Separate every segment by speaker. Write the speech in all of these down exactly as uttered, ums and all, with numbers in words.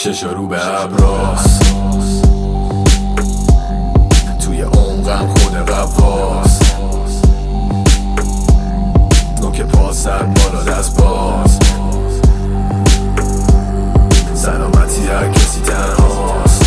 Speaker 1: چشا رو به ابراست، توی عمقم خود قواست، نوک پا سر بالا دست باز، سلامتی هر کسی تنهاست.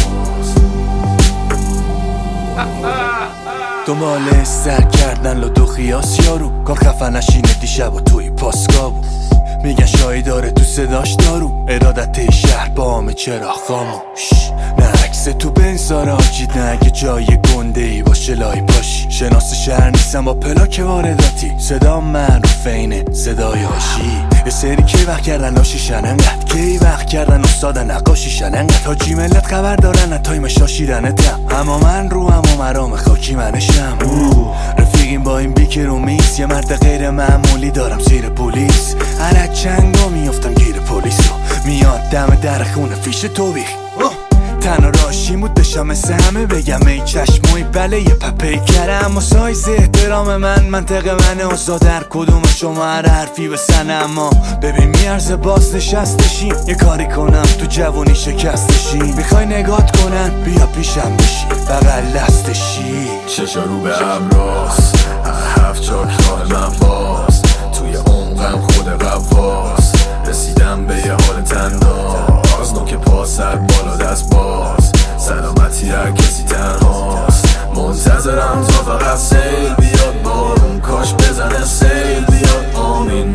Speaker 2: دنبال سر کردن لدو خیاس یارو، کار خفن نشینه دیشب و توی پاسگاه بود. میگن شایی داره تو صداش دارو، ارادت شهر با همه چرا خاموش. نه عکس تو بنزار آجید، نه اگه جای گنده ای باشه لای پاشی. شناس شهر نیستم با پلاک وارداتی، صدا معروف اینه صدای هاشی. یه سری کی وقت کردن لاشیشن انقدر، کی وقت کردن استاد نقاشیشن انقدر. حاجی ملت خبر دارن تایم شاشیدنتم، اما من رو هم و مرام خاکی منشم. رفیقیم با این بیکر و میس، یه مرد غیر معمولی دارم زیر پلیس. هر چنگا میافتم گیر پلیس رو، میاد دم در خونه فیش توبیخ. تنها راشیم بود داشتم مثل همه بگم ای چشموی بله یه پپی کرم. اما سایز احترام من منطق منه، آزاد در کدوم شما هر حرفی بسنه. اما ببین میارزه باز نشستشیم، یه کاری کنم تو جوانی شکستشیم. میخوای نگات کنن بیا پیشم بشی بغل دستشی.
Speaker 1: چشا رو به ابراست، هفت چاک راه من باز، توی عمقم خود قواست، رسیدم به یه حال تنداز، نوک پا سر بالا دست باز، سلامتی هر کسی تنهاست. منتظرم تا فقط سیل بیاد بارون، کاش بزنه سیل بیاد آمین.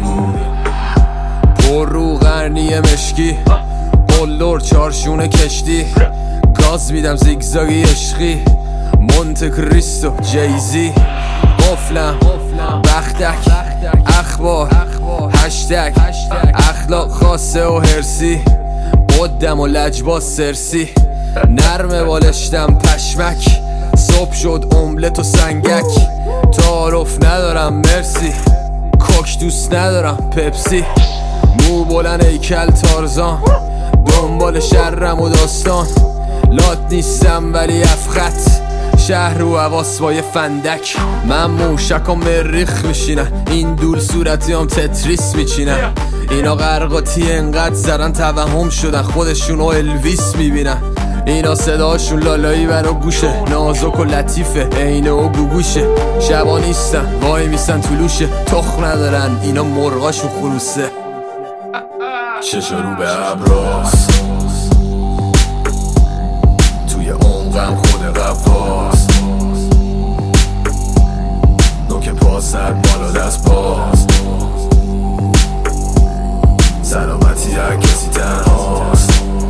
Speaker 3: پر رو قرنی مشکی، قلدر چارشون کشتی، گاز میدم زیگزاگی عشقی، مونت کریستو جیزی. قفلم بختک اخبار هشتگ اخلاق خاصه و هرسی، قدم و لجباز سرسی، نرمه بالشتم پشمک، صبح شد املت و سنگک. تعارف ندارم مرسی، کوک دوست ندارم پپسی. مو بلند ایکل تارزان، دنبال شرم و داستان، لات نیستم ولی افخط، شهر و حواس با یه فندک. من موشک و مریخ میشینن، این دول صورتی هم تتریس میچینن. اینا غرقاتی انقدر زدن توهم شدن، خودشون و الویس میبینن. اینا صداشون لالایی برا گوشه، نازک و لطیفه عینه و گوگوشه. شبا نیستن وای میسن طلوشه، تخم ندارن اینا مرغاشون خروسه.
Speaker 1: چشا رو به ابراست، توی عمقم خود قواست، نوک پا سر بالا دست باز، سلامتی هر کسی تنهاست.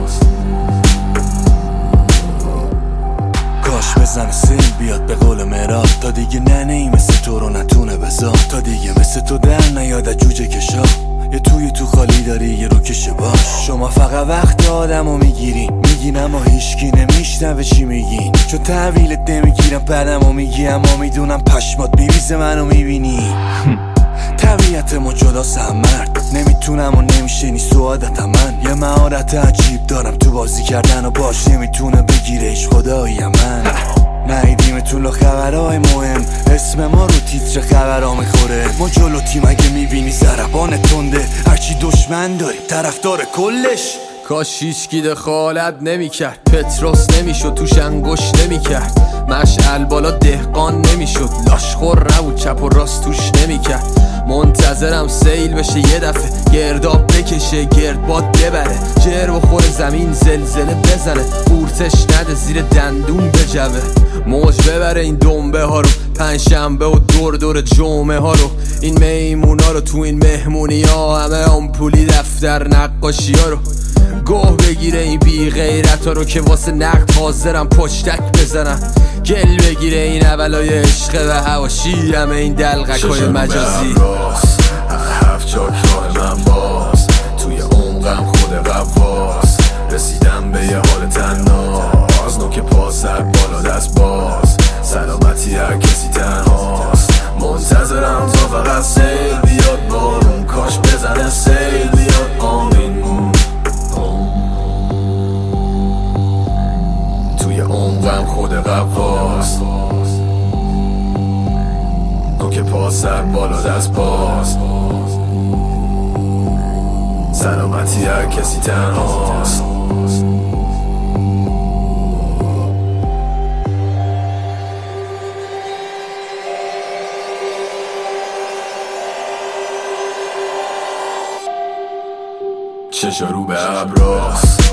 Speaker 2: کاش بزنه سیل بیاد به قول مراد، تا دیگه ننهی مثل تو رو نتونه بذار، تا دیگه مثل تو در نیاد جوجه کشا. یه توی تو خالی داری یه رو کشه باش. شما فقط وقت آدمو میگیرین، میگین اما هیچکی نمیشنوه چی میگین، چون تحویلت نمیگیرم بعدمو میگی، اما میدونم پشمات میریزه منو میبینی. طبیعتمو جداست هم مرد، نمیتونم و نمیشه نیست تو عادتم. من یه مهارت عجیب دارم تو بازی کردن و باش نمیتونه بگیرش خدایی من. نهیدیم تو خبرهای مهم، اسم ما رو تیتر خبرها میخوره. ما جلو تیم اگه میبینی ضربان تنده، هرچی دشمن داری طرفدار کلش.
Speaker 3: کاش هیچکی دخالت نمیکرد، پتروس نمیشد توش انگشت نمیکرد، مشعل بالا دهقان نمیشد، لاشخور نبود چپ و راست توش نمیکرد. منتظرم سیل بشه یه دفعه، گرداب بکشه گردباد ببره، جر بخوره زمین زلزله بزنه، قورتش نده زیر دندون بجوه. موج ببره این دنبه ها رو، پنجشنبه و دور دور جمعه ها رو، این میمونا رو تو این مهمونی ها، همه آمپولی دفتر نقاشی ها رو. گوه بگیره این بی غیرت ها رو که واسه نقد حاضرم پشتک بزنم، گل بگیره این اولای عشق و هواشی، همه این دلغک های مجازی.
Speaker 1: هفت چاک راه من باز، توی عمقم خود قواست، رسیدم به یه حال تناز، نوک پا سر بالا دست باز، سلامتی هر کسی تنهاست. منتظرم تا فقط سیل بیاد بارون، کاش بزنه سیل بیاد آمین. توی عمقم خود قواست، نوک پا سر بالا دست باز، سلامتی هر کسی تنهاست. چشا رو به ابراست